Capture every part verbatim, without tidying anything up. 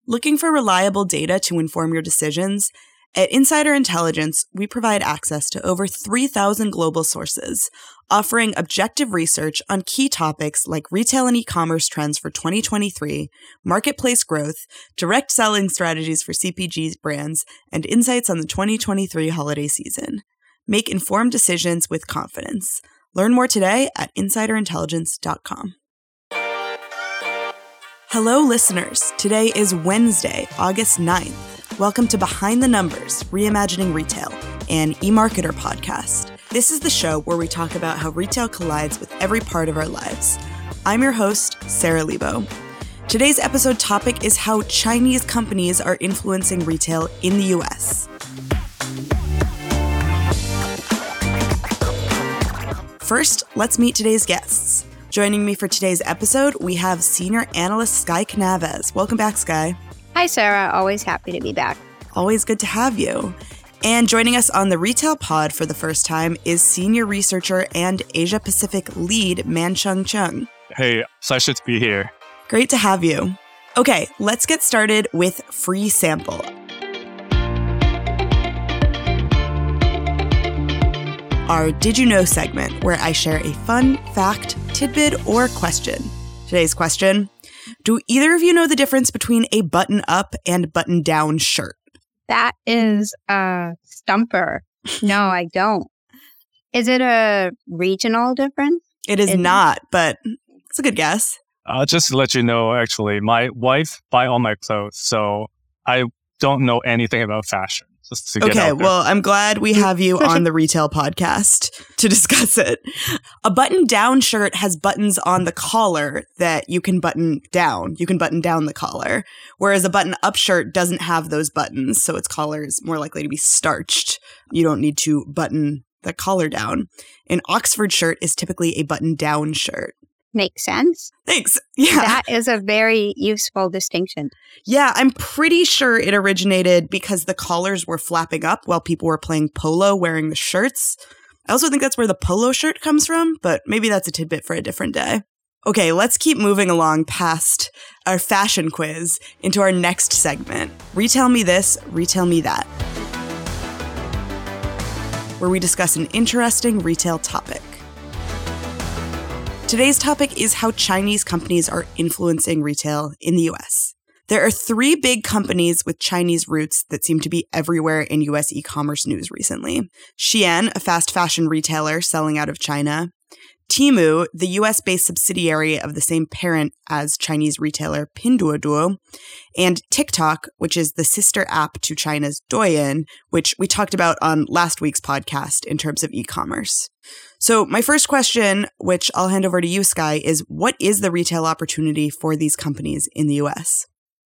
Looking for reliable data to inform your decisions? At Insider Intelligence, we provide access to over three thousand global sources, offering objective research on key topics like retail and e-commerce trends for twenty twenty-three, marketplace growth, direct selling strategies for C P G brands, and insights on the twenty twenty-three holiday season. Make informed decisions with confidence. Learn more today at insider intelligence dot com. Hello, listeners. Today is Wednesday, August ninth. Welcome to Behind the Numbers, Reimagining Retail, an eMarketer podcast. This is the show where we talk about how retail collides with every part of our lives. I'm your host, Sarah Lebo. Today's episode topic is how Chinese companies are influencing retail in the U S. First, let's meet today's guests. Joining me for today's episode, we have senior analyst Sky Canavez. Welcome back, Sky. Hi, Sarah. Always happy to be back. Always good to have you. And joining us on the Retail Pod for the first time is senior researcher and Asia Pacific lead Mancheng Chung. Hey, pleasure to be here. Great to have you. Okay, let's get started with Free Sample. Our Did You Know segment, where I share a fun fact, tidbit, or question. Today's question: do either of you know the difference between a button-up and button-down shirt? That is a stumper. No, I don't. Is it a regional difference? It is, is not, it? But it's a good guess. Uh, just to let you know, actually, my wife buys all my clothes, so I don't know anything about fashion. Just to get okay, out there. Well, I'm glad we have you on the Retail Podcast to discuss it. A button-down shirt has buttons on the collar that you can button down. You can button down the collar, whereas a button-up shirt doesn't have those buttons, so its collar is more likely to be starched. You don't need to button the collar down. An Oxford shirt is typically a button-down shirt. Makes sense. Thanks. Yeah. That is a very useful distinction. Yeah, I'm pretty sure it originated because the collars were flapping up while people were playing polo wearing the shirts. I also think that's where the polo shirt comes from, but maybe that's a tidbit for a different day. Okay, let's keep moving along past our fashion quiz into our next segment. Retail me this, retail me that, where we discuss an interesting retail topic. Today's topic is how Chinese companies are influencing retail in the U S. There are three big companies with Chinese roots that seem to be everywhere in U S e-commerce news recently. Shein, a fast fashion retailer selling out of China. Temu, the U S-based subsidiary of the same parent as Chinese retailer Pinduoduo. And TikTok, which is the sister app to China's Douyin, which we talked about on last week's podcast in terms of e-commerce. So my first question, which I'll hand over to you, Sky, is what is the retail opportunity for these companies in the U S?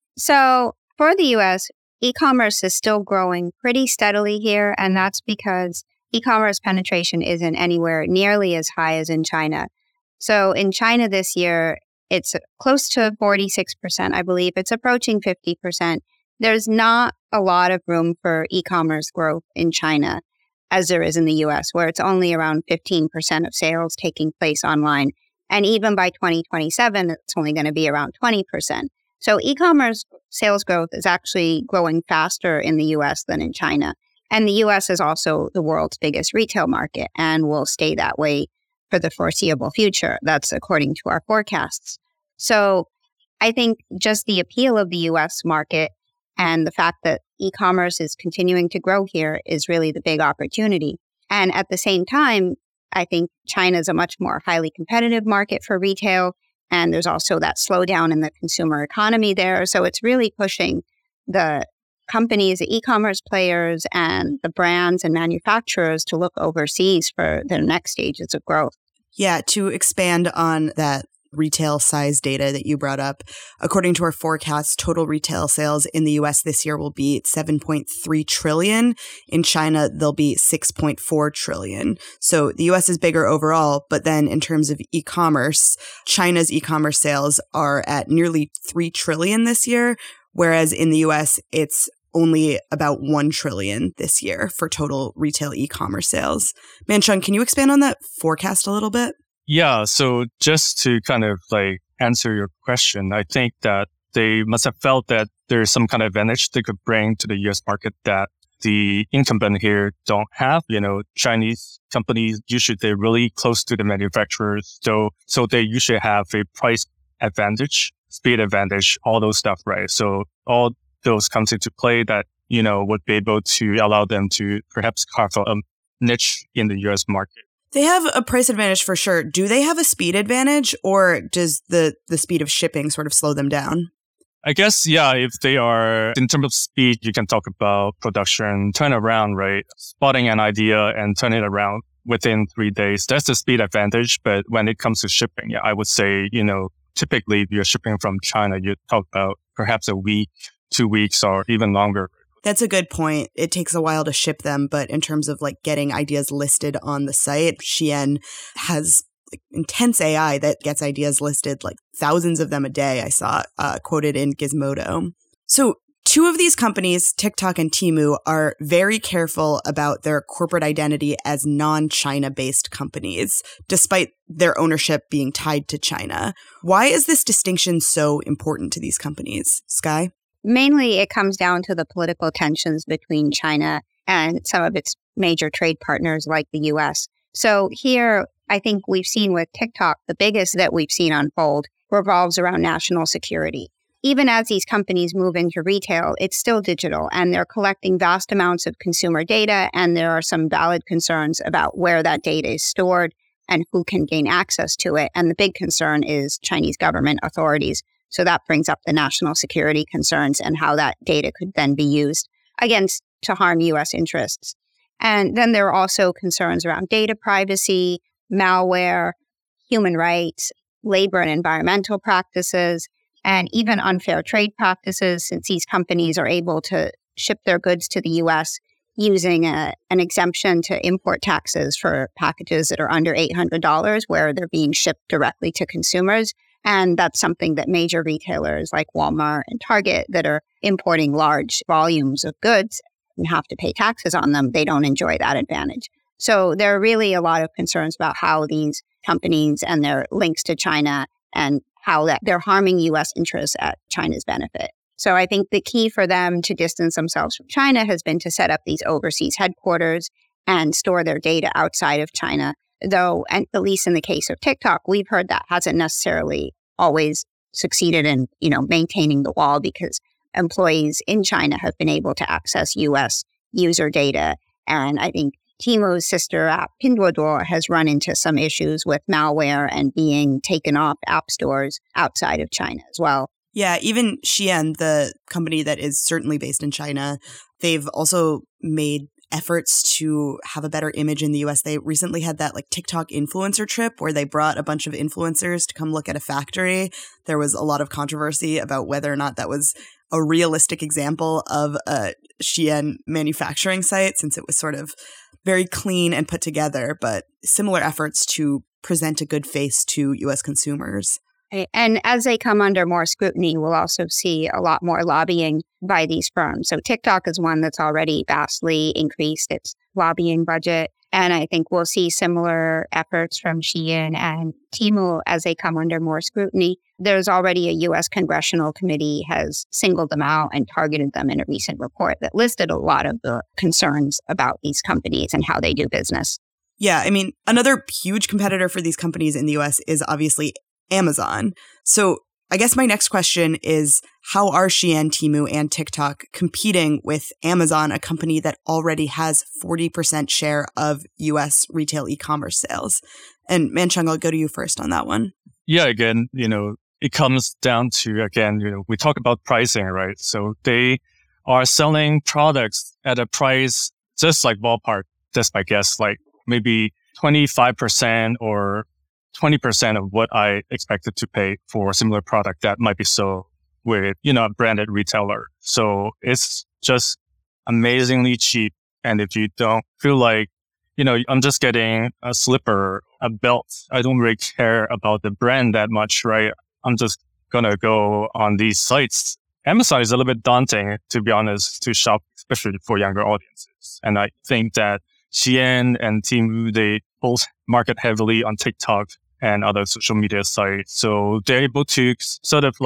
So for the U S, e-commerce is still growing pretty steadily here, and that's because e-commerce penetration isn't anywhere nearly as high as in China. So in China this year, it's close to forty-six percent, I believe. It's approaching fifty percent. There's not a lot of room for e-commerce growth in China, as there is in the U S, where it's only around fifteen percent of sales taking place online. And even by twenty twenty-seven, it's only going to be around twenty percent. So e-commerce sales growth is actually growing faster in the U S than in China. And the U S is also the world's biggest retail market and will stay that way for the foreseeable future. That's according to our forecasts. So I think just the appeal of the U S market and the fact that e-commerce is continuing to grow here is really the big opportunity. And at the same time, I think China is a much more highly competitive market for retail. And there's also that slowdown in the consumer economy there. So it's really pushing the companies, the e-commerce players, and the brands and manufacturers to look overseas for their next stages of growth. Yeah, to expand on that retail size data that you brought up, according to our forecast, total retail sales in the U S this year will be seven point three trillion dollars. In China, they'll be six point four trillion dollars. So the U S is bigger overall, but then in terms of e-commerce, China's e-commerce sales are at nearly three trillion dollars this year, whereas in the U S, it's only about one trillion dollars this year for total retail e-commerce sales. Mancheng, can you expand on that forecast a little bit? Yeah, so just to kind of like answer your question, I think that they must have felt that there's some kind of advantage they could bring to the U S market that the incumbent here don't have. You know, Chinese companies, usually they're really close to the manufacturers. So, so they usually have a price advantage, speed advantage, all those stuff, right? So all those comes into play that, you know, would be able to allow them to perhaps carve out a niche in the U S market. They have a price advantage for sure. Do they have a speed advantage, or does the, the speed of shipping sort of slow them down? I guess, yeah, if they are, in terms of speed, you can talk about production, turnaround, right? Spotting an idea and turn it around within three days. That's the speed advantage. But when it comes to shipping, yeah, I would say, you know, typically if you're shipping from China, you talk about perhaps a week, two weeks, or even longer. That's a good point. It takes a while to ship them, but in terms of like getting ideas listed on the site, Shein has like intense A I that gets ideas listed, like thousands of them a day. I saw uh, quoted in Gizmodo. So two of these companies, TikTok and Temu, are very careful about their corporate identity as non-China based companies, despite their ownership being tied to China. Why is this distinction so important to these companies? Sky? Mainly, it comes down to the political tensions between China and some of its major trade partners like the U S. So here, I think we've seen with TikTok, the biggest that we've seen unfold revolves around national security. Even as these companies move into retail, it's still digital, and they're collecting vast amounts of consumer data, and there are some valid concerns about where that data is stored and who can gain access to it. And the big concern is Chinese government authorities. So that brings up the national security concerns and how that data could then be used against to harm U S interests. And then there are also concerns around data privacy, malware, human rights, labor and environmental practices, and even unfair trade practices, since these companies are able to ship their goods to the U S using a, an exemption to import taxes for packages that are under eight hundred dollars, where they're being shipped directly to consumers. And that's something that major retailers like Walmart and Target that are importing large volumes of goods and have to pay taxes on them, they don't enjoy that advantage. So there are really a lot of concerns about how these companies and their links to China and how that they're harming U S interests at China's benefit. So I think the key for them to distance themselves from China has been to set up these overseas headquarters and store their data outside of China. Though, and at least in the case of TikTok, we've heard that hasn't necessarily always succeeded in, you know, maintaining the wall, because employees in China have been able to access U S user data. And I think Temu's sister app, Pinduoduo, has run into some issues with malware and being taken off app stores outside of China as well. Yeah, even Shein, the company that is certainly based in China, they've also made efforts to have a better image in the U S. They recently had that like TikTok influencer trip where they brought a bunch of influencers to come look at a factory. There was a lot of controversy about whether or not that was a realistic example of a Shein manufacturing site, since it was sort of very clean and put together, but similar efforts to present a good face to U S consumers. And as they come under more scrutiny, we'll also see a lot more lobbying by these firms. So TikTok is one that's already vastly increased its lobbying budget. And I think we'll see similar efforts from Shein and Temu as they come under more scrutiny. There's already a U S congressional committee has singled them out and targeted them in a recent report that listed a lot of the concerns about these companies and how they do business. Yeah, I mean, another huge competitor for these companies in the U S is obviously Amazon. So I guess my next question is, how are Shein, Temu, and TikTok competing with Amazon, a company that already has forty percent share of U S retail e-commerce sales? And Mancheng, I'll go to you first on that one. Yeah, again, you know, it comes down to, again, you know, we talk about pricing, right? So they are selling products at a price, just like ballpark, just my guess, like maybe twenty-five percent or twenty percent of what I expected to pay for a similar product that might be sold with, you know, a branded retailer. So it's just amazingly cheap. And if you don't feel like, you know, I'm just getting a slipper, a belt, I don't really care about the brand that much, right? I'm just going to go on these sites. Amazon is a little bit daunting, to be honest, to shop, especially for younger audiences. And I think that Shein and Temu, they both market heavily on TikTok and other social media sites. So they're able to sort of like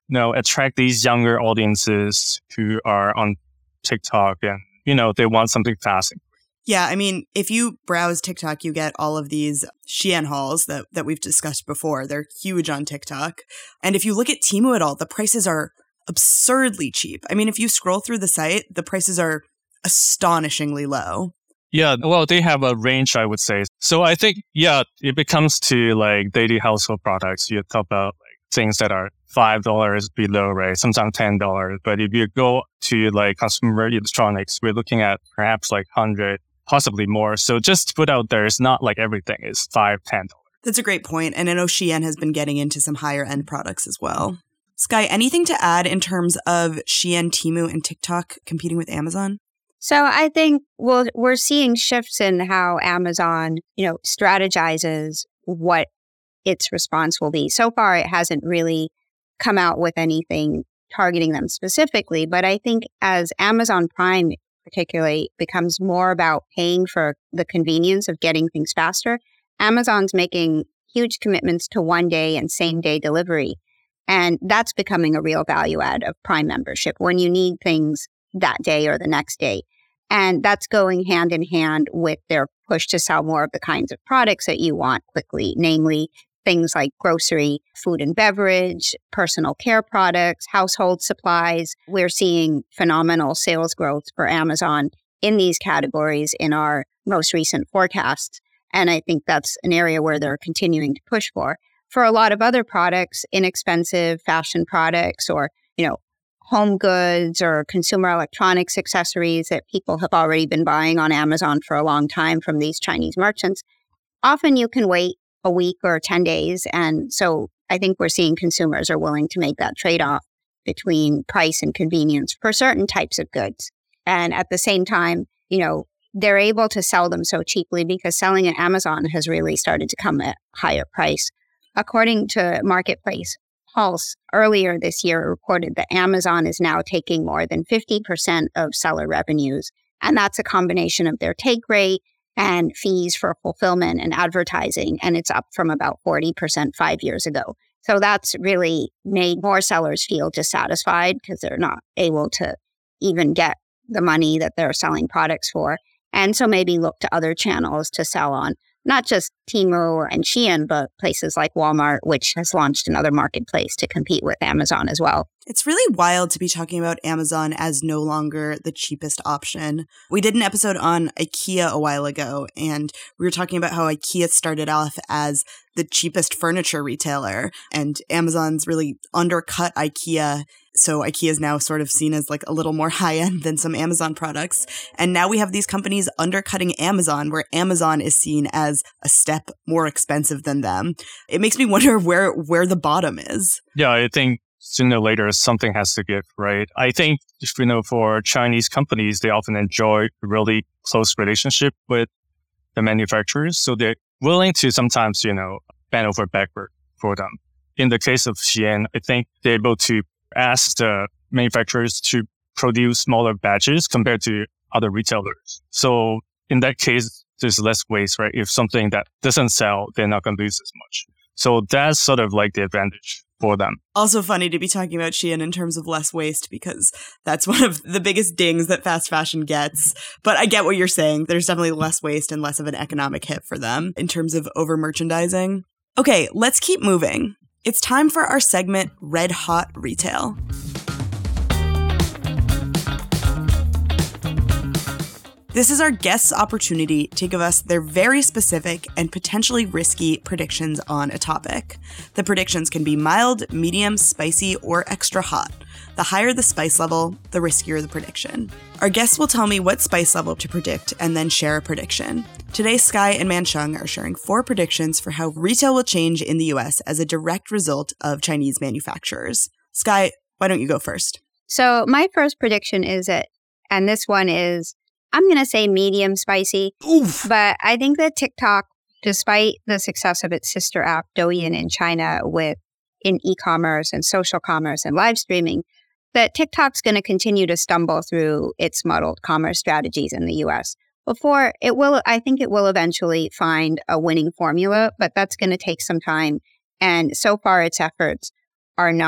you know, attract these younger audiences who are on TikTok and, you know, they want something fast. Yeah, I mean, if you browse TikTok, you get all of these Shein hauls that, that we've discussed before. They're huge on TikTok. And if you look at Temu at all, the prices are absurdly cheap. I mean, if you scroll through the site, the prices are astonishingly low. Yeah, well, they have a range, I would say. So I think, yeah, it becomes to like daily household products. You talk about like things that are five dollars below, right? Sometimes ten dollars. But if you go to like consumer electronics, we're looking at perhaps like one hundred, possibly more. So just to put out there, it's not like everything is five, ten dollars. That's a great point. And I know Shein has been getting into some higher end products as well. Sky, anything to add in terms of Shein, Temu, and TikTok competing with Amazon? So I think we'll, we're seeing shifts in how Amazon, you know, strategizes what its response will be. So far, it hasn't really come out with anything targeting them specifically. But I think as Amazon Prime particularly becomes more about paying for the convenience of getting things faster, Amazon's making huge commitments to one day and same day delivery. And that's becoming a real value add of Prime membership when you need things that day or the next day. And that's going hand in hand with their push to sell more of the kinds of products that you want quickly, namely things like grocery, food and beverage, personal care products, household supplies. We're seeing phenomenal sales growth for Amazon in these categories in our most recent forecasts. And I think that's an area where they're continuing to push for. For a lot of other products, inexpensive fashion products or, you know, home goods or consumer electronics accessories that people have already been buying on Amazon for a long time from these Chinese merchants, often you can wait a week or ten days. And so I think we're seeing consumers are willing to make that trade-off between price and convenience for certain types of goods. And at the same time, you know, they're able to sell them so cheaply because selling at Amazon has really started to come at a higher price. According to Marketplace Pulse, earlier this year reported that Amazon is now taking more than fifty percent of seller revenues. And that's a combination of their take rate and fees for fulfillment and advertising. And it's up from about forty percent five years ago. So that's really made more sellers feel dissatisfied because they're not able to even get the money that they're selling products for. And so maybe look to other channels to sell on. Not just Temu and Shein, but places like Walmart, which has launched another marketplace to compete with Amazon as well. It's really wild to be talking about Amazon as no longer the cheapest option. We did an episode on IKEA a while ago, and we were talking about how IKEA started off as the cheapest furniture retailer, and Amazon's really undercut IKEA. So IKEA is now sort of seen as like a little more high-end than some Amazon products. And now we have these companies undercutting Amazon, where Amazon is seen as a step more expensive than them. It makes me wonder where, where the bottom is. Yeah, I think sooner or later something has to give, right? I think, you know, for Chinese companies, they often enjoy a really close relationship with the manufacturers. So they're willing to sometimes, you know, bend over backward for them. In the case of Shein, I think they're able to ask the manufacturers to produce smaller batches compared to other retailers. So in that case, there's less waste, right? If something that doesn't sell, they're not going to lose as much. So that's sort of like the advantage for them. Also funny to be talking about Shein in terms of less waste because that's one of the biggest dings that fast fashion gets. But I get what you're saying. There's definitely less waste and less of an economic hit for them in terms of over merchandising. Okay, let's keep moving. It's time for our segment, Red Hot Retail. This is our guests' opportunity to give us their very specific and potentially risky predictions on a topic. The predictions can be mild, medium, spicy, or extra hot. The higher the spice level, the riskier the prediction. Our guests will tell me what spice level to predict and then share a prediction. Today, Sky and Mansheng are sharing four predictions for how retail will change in the U S as a direct result of Chinese manufacturers. Sky, why don't you go first? So my first prediction is that, and this one is, I'm going to say medium spicy. Oof. But I think that TikTok, despite the success of its sister app, Douyin in China with in e-commerce and social commerce and live streaming, that TikTok's going to continue to stumble through its muddled commerce strategies in the U S. Before it will, I think it will eventually find a winning formula, but that's going to take some time. And so far, its efforts are not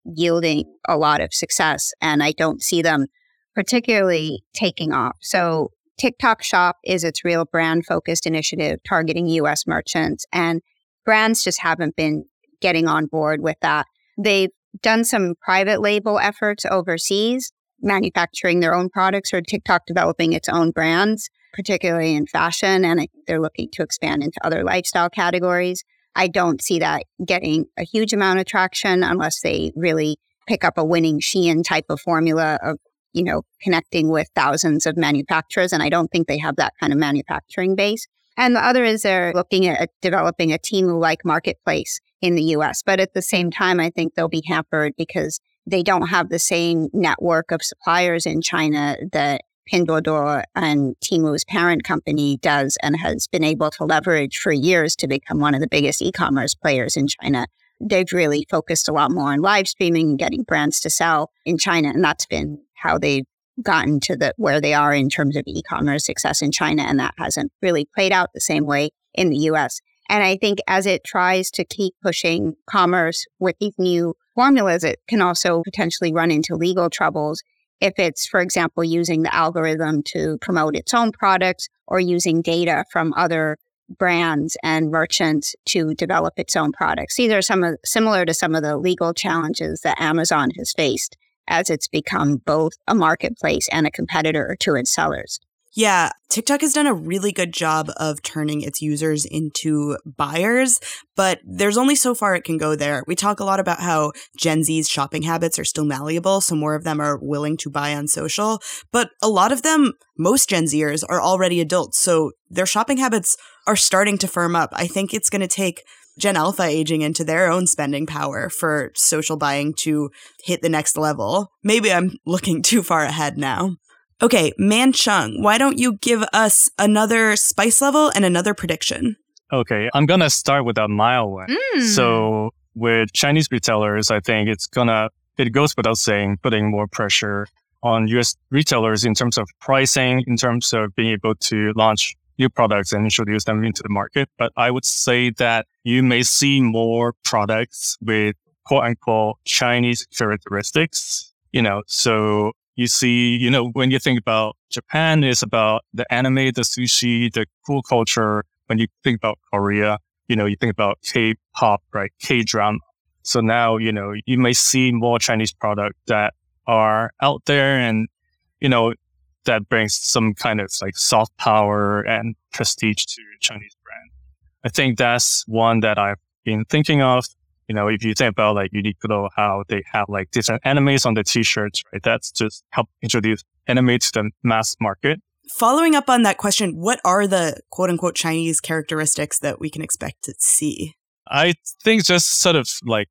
yielding a lot of success, and I don't see them particularly taking off. So TikTok Shop is its real brand-focused initiative targeting U S merchants, and brands just haven't been getting on board with that. They've done some private label efforts overseas, manufacturing their own products, or TikTok developing its own brands, particularly in fashion, and I think they're looking to expand into other lifestyle categories. I don't see that getting a huge amount of traction unless they really pick up a winning Shein type of formula of, you know, connecting with thousands of manufacturers. And I don't think they have that kind of manufacturing base. And the other is they're looking at developing a Temu-like marketplace in the U S. But at the same time, I think they'll be hampered because they don't have the same network of suppliers in China that Pinduoduo and Temu's parent company does and has been able to leverage for years to become one of the biggest e-commerce players in China. They've really focused a lot more on live streaming and getting brands to sell in China. And that's been how they've gotten to the where they are in terms of e-commerce success in China. And that hasn't really played out the same way in the U S. And I think as it tries to keep pushing commerce with these new formulas, it can also potentially run into legal troubles if it's, for example, using the algorithm to promote its own products or using data from other brands and merchants to develop its own products. These are some of, similar to some of the legal challenges that Amazon has faced as it's become both a marketplace and a competitor to its sellers. Yeah, TikTok has done a really good job of turning its users into buyers, but there's only so far it can go there. We talk a lot about how Gen Z's shopping habits are still malleable, so more of them are willing to buy on social, but a lot of them, most Gen Zers, are already adults, so their shopping habits are starting to firm up. I think it's going to take Gen Alpha aging into their own spending power for social buying to hit the next level. Maybe I'm looking too far ahead now. Okay, Man Chung, why don't you give us another spice level and another prediction? Okay, I'm going to start with a mild one. Mm. So with Chinese retailers, I think it's going to, it goes without saying, putting more pressure on U S retailers in terms of pricing, in terms of being able to launch new products and introduce them into the market. But I would say that you may see more products with quote unquote Chinese characteristics, you know, so you see, you know, when you think about Japan, it's about the anime, the sushi, the cool culture. When you think about Korea, you know, you think about K-pop, right? K-drama. So now, you know, you may see more Chinese products that are out there and, you know, that brings some kind of like soft power and prestige to Chinese brand. I think that's one that I've been thinking of. You know, if you think about like Uniqlo, how they have like different animes on the t-shirts, right? That's just help introduce anime to the mass market. Following up on that question, what are the quote unquote Chinese characteristics that we can expect to see? I think just sort of like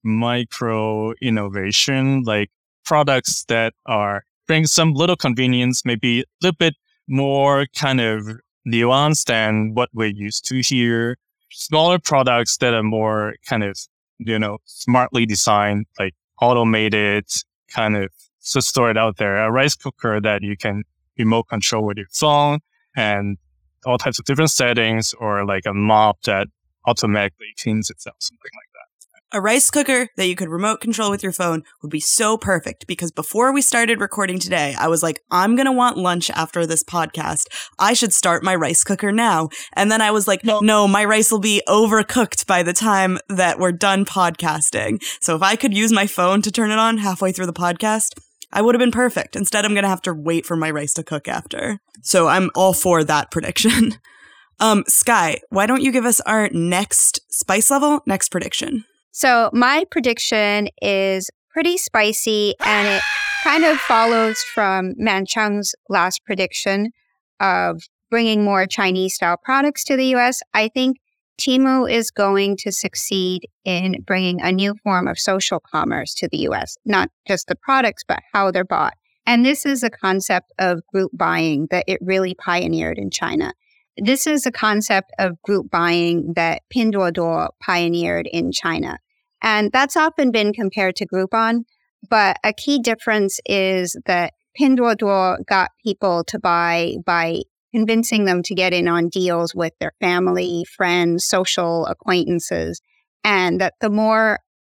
micro innovation, like products that are bring some little convenience, maybe a little bit more kind of nuanced than what we're used to here. Smaller products that are more kind of, you know, smartly designed, like automated, kind of just store it out there. A rice cooker that you can remote control with your phone and all types of different settings, or like a mop that automatically cleans itself, something like that. A rice cooker that you could remote control with your phone would be so perfect, because before we started recording today, I was like, I'm going to want lunch after this podcast. I should start my rice cooker now. And then I was like, no, no, my rice will be overcooked by the time that we're done podcasting. So if I could use my phone to turn it on halfway through the podcast, I would have been perfect. Instead, I'm going to have to wait for my rice to cook after. So I'm all for that prediction. um, Sky, why don't you give us our next spice level, next prediction? So my prediction is pretty spicy, and it kind of follows from Man Chung's last prediction of bringing more Chinese-style products to the U S. I think Temu is going to succeed in bringing a new form of social commerce to the U S, not just the products, but how they're bought. And this is a concept of group buying that it really pioneered in China. This is a concept of group buying that Pinduoduo pioneered in China. And that's often been compared to Groupon, but a key difference is that Pinduoduo got people to buy by convincing them to get in on deals with their family, friends, social acquaintances, and that the more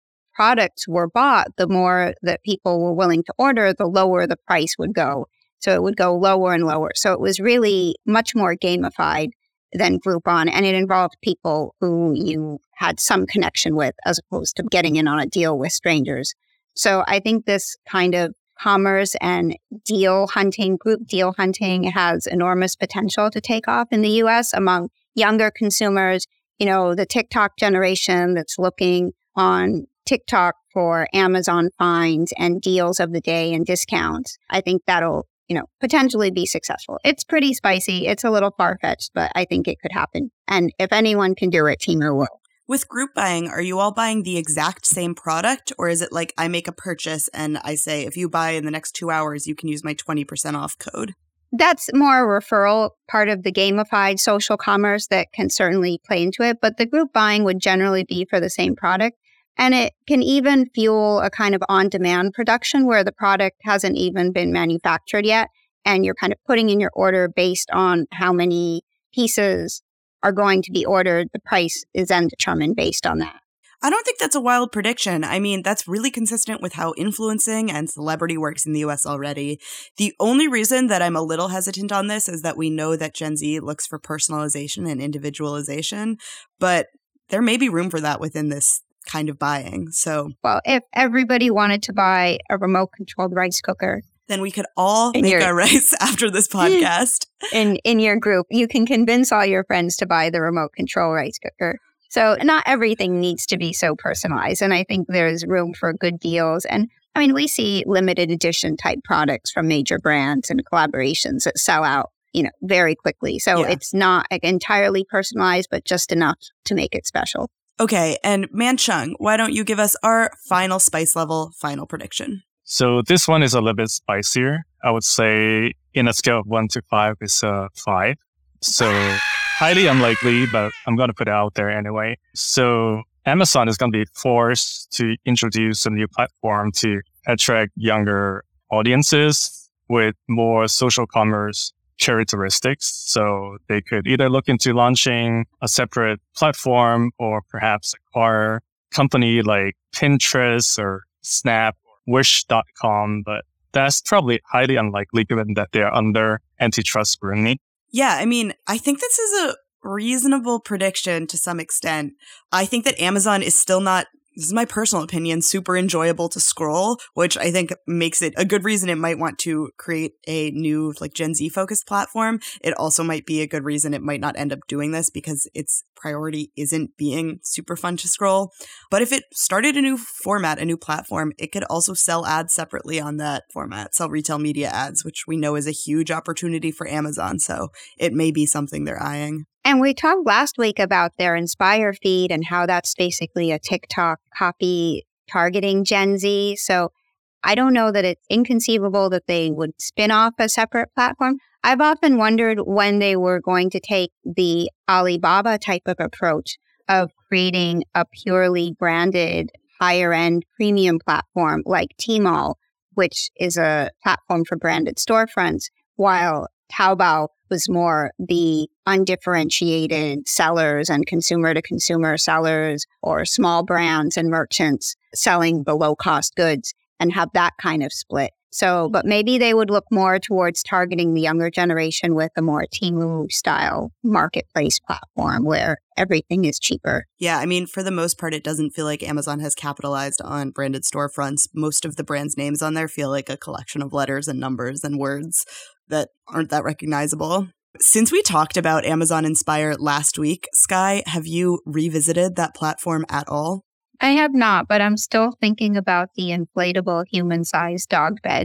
products were bought, the more that people were willing to order, the lower the price would go. So it would go lower and lower. So it was really much more gamified than Groupon, and it involved people who you had some connection with as opposed to getting in on a deal with strangers. So I think this kind of commerce and deal hunting, group deal hunting has enormous potential to take off in the U S among younger consumers. You know, the TikTok generation that's looking on TikTok for Amazon finds and deals of the day and discounts. I think that'll, you know, potentially be successful. It's pretty spicy. It's a little far-fetched, but I think it could happen. And if anyone can do it, Temu will. With group buying, are you all buying the exact same product, or is it like I make a purchase and I say, if you buy in the next two hours, you can use my twenty percent off code? That's more a referral part of the gamified social commerce that can certainly play into it. But the group buying would generally be for the same product. And it can even fuel a kind of on-demand production where the product hasn't even been manufactured yet. And you're kind of putting in your order based on how many pieces are going to be ordered. The price is then determined based on that. I don't think that's a wild prediction. I mean, that's really consistent with how influencing and celebrity works in the U S already. The only reason that I'm a little hesitant on this is that we know that Gen Z looks for personalization and individualization, but there may be room for that within this kind of buying. So, well, if everybody wanted to buy a remote-controlled rice cooker, then we could all in make your, our rice after this podcast. In in your group, you can convince all your friends to buy the remote control rice cooker. So not everything needs to be so personalized. And I think there's room for good deals. And I mean, we see limited edition type products from major brands and collaborations that sell out, you know, very quickly. So yeah. It's not like, entirely personalized, but just enough to make it special. Okay. And Man-Chung, why don't you give us our final spice level final prediction? So this one is a little bit spicier. I would say in a scale of one to five, it's a five. So highly unlikely, but I'm going to put it out there anyway. So Amazon is going to be forced to introduce a new platform to attract younger audiences with more social commerce characteristics. So they could either look into launching a separate platform or perhaps acquire a company like Pinterest or Snap or Wish dot com. But that's probably highly unlikely given that they're under antitrust scrutiny. Yeah, I mean, I think this is a reasonable prediction to some extent. I think that Amazon is still not, this is my personal opinion, super enjoyable to scroll, which I think makes it a good reason it might want to create a new like Gen Z focused platform. It also might be a good reason it might not end up doing this because its priority isn't being super fun to scroll. But if it started a new format, a new platform, it could also sell ads separately on that format, sell retail media ads, which we know is a huge opportunity for Amazon. So it may be something they're eyeing. And we talked last week about their Inspire feed and how that's basically a TikTok copy targeting Gen Z. So I don't know that it's inconceivable that they would spin off a separate platform. I've often wondered when they were going to take the Alibaba type of approach of creating a purely branded higher end premium platform like Tmall, which is a platform for branded storefronts, while Taobao was more the undifferentiated sellers and consumer-to-consumer sellers or small brands and merchants selling the low-cost goods and have that kind of split. So, but maybe they would look more towards targeting the younger generation with a more Temu-style marketplace platform where everything is cheaper. Yeah, I mean, for the most part, it doesn't feel like Amazon has capitalized on branded storefronts. Most of the brands' names on there feel like a collection of letters and numbers and words that aren't that recognizable. Since we talked about Amazon Inspire last week, Sky, have you revisited that platform at all? I have not, but I'm still thinking about the inflatable human-sized dog bed.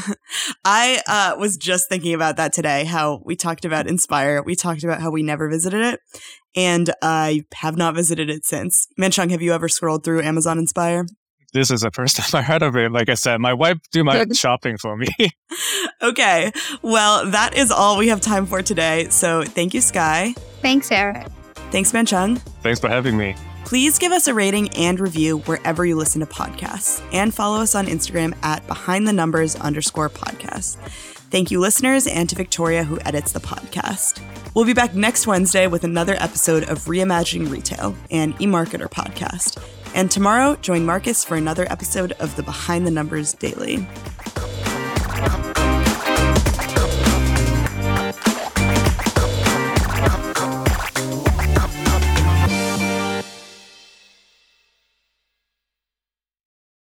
I uh, was just thinking about that today, how we talked about Inspire. We talked about how we never visited it, and I have not visited it since. Man-Chung, have you ever scrolled through Amazon Inspire? This is the first time I heard of it. Like I said, my wife do my shopping for me. Okay. Well, that is all we have time for today. So thank you, Sky. Thanks, Eric. Thanks, Man-Chung. Thanks for having me. Please give us a rating and review wherever you listen to podcasts, and follow us on Instagram at behind the numbers underscore podcast. Thank you, listeners, and to Victoria, who edits the podcast. We'll be back next Wednesday with another episode of Reimagining Retail, an eMarketer podcast. And tomorrow, join Marcus for another episode of the Behind the Numbers Daily.